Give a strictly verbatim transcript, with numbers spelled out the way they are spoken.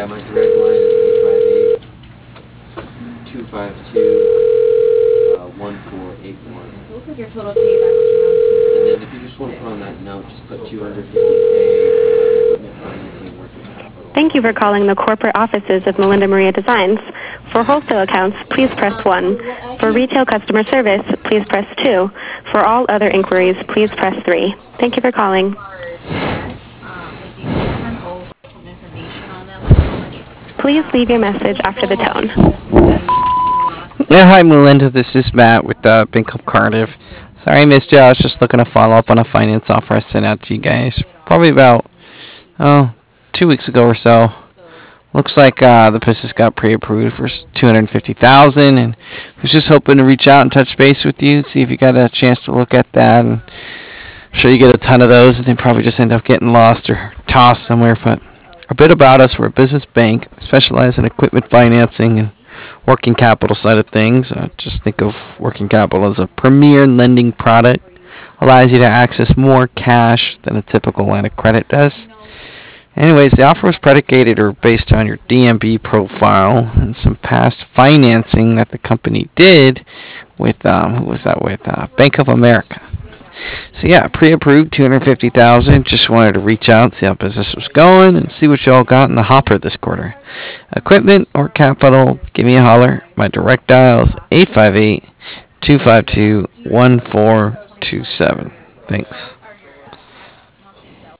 Yeah, my direct line is eight five eight, two five two, one four eight one. So it looks like your total payback was around two hundred. And then if you just want to put on that note, just put two hundred fifty K equipment financing working capital. Thank you for calling the corporate offices of Melinda Maria Designs. For wholesale accounts, please press one. For retail customer service, please press two. For all other inquiries, please press three. Thank you for calling. Please leave your message after the tone. Yeah, hi Melinda, this is Matt with uh, Bank of Cardiff. Sorry I missed you, I was just looking to follow up on a finance offer I sent out to you guys. Probably about, oh, two weeks ago or so. Looks like uh, the business got pre-approved for two hundred fifty thousand dollars, and was just hoping to reach out and touch base with you, see if you got a chance to look at that. And I'm sure you get a ton of those, and they probably just end up getting lost or tossed somewhere. But a bit about us: we're a business bank, specialize in equipment financing and working capital side of things. Uh, just think of working capital as a premier lending product, allows you to access more cash than a typical line of credit does. Anyways, the offer was predicated or based on your D M B profile and some past financing that the company did with, um, who was that with? Uh, Bank of America. So yeah, pre-approved two hundred fifty thousand dollars. Just wanted to reach out, see how business was going, and see what y'all got in the hopper this quarter. Equipment or capital, give me a holler. My direct dial is eight five eight, two five two, one four two seven. Thanks.